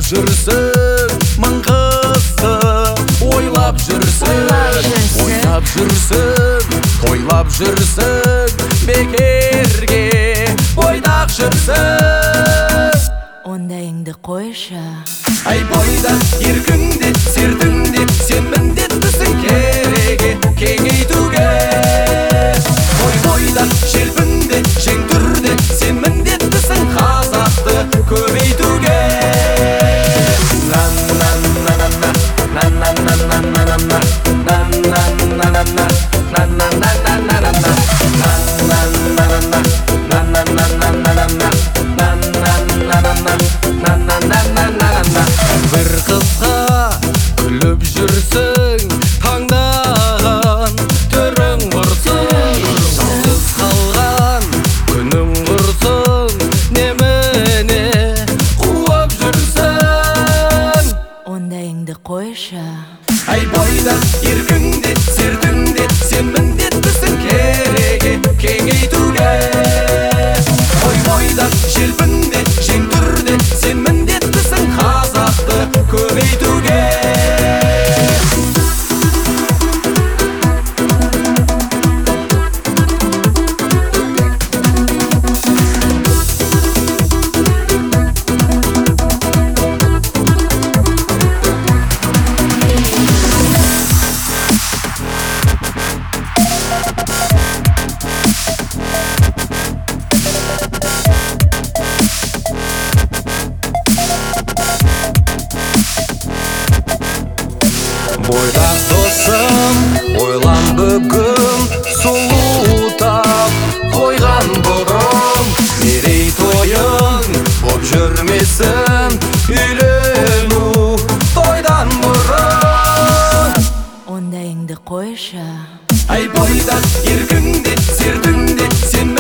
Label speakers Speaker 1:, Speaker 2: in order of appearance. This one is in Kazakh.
Speaker 1: жүрсің мың қызды, ойлап жүрсің, ойлап жүрсің, тойлап жүрсің, бекерге бойдақ жүрсің.
Speaker 2: Ондайыңды қойшы.
Speaker 1: Ай бойдақ еркіңде, сердіңде, сен міндеттісің кереге кеңейтуге. Бойдақ желпінде, жең түрде, сен міндеттісің қазақты көбейтуге. Бір қызға күліп жүрсің, таңдаған түрің құрсын, жалғыз қалған күнің құрсын, немене қуып жүрсің.
Speaker 2: Ондайыңды қойшы.
Speaker 1: Ай бойдақ еркіңде, сердіңде, сен міндеттісің кереге кеңейтуге. Бойдақ желпінде, жең түрде, сен міндеттісің қазақты көбейтуге. Бойдақ досым, ойлан бүгін, сұлу тап қойған бұрын, мерейтойың боп жүрмесін, үйлену тойдан бұрын.
Speaker 2: Ондайыңды қойшы.
Speaker 1: Ай бойдақ еркіңде, сердіңде, сен